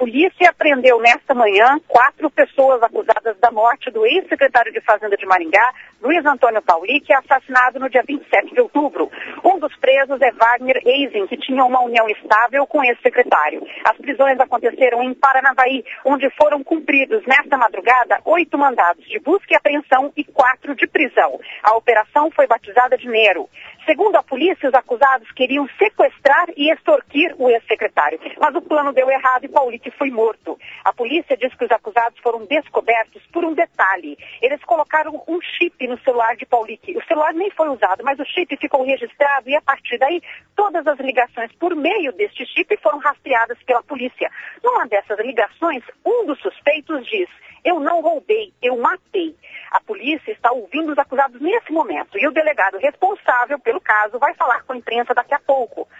polícia prendeu nesta manhã 4 pessoas acusadas da morte do ex-secretário de Fazenda de Maringá, Luiz Antônio Pauli, que é assassinado no dia 27 de outubro. Um dos presos é Wagner Eisen, que tinha uma união estável com esse secretário. As prisões aconteceram em Paranavaí, onde foram cumpridos nesta madrugada 8 mandados de busca e apreensão e 4 de prisão. A operação foi batizada de Nero. Segundo a polícia, os acusados queriam sequestrar e extorquir o ex-secretário, mas o plano deu errado e Paulic foi morto. A polícia diz que os acusados foram descobertos por um detalhe. Eles colocaram um chip no celular de Paulic. O celular nem foi usado, mas o chip ficou registrado e a partir daí todas as ligações por meio deste chip foram rastreadas pela polícia. Numa dessas ligações, um dos suspeitos diz: "Eu não roubei, eu matei." A polícia está ouvindo os acusados nesse momento e o delegado responsável pelo caso vai falar com a imprensa daqui a pouco.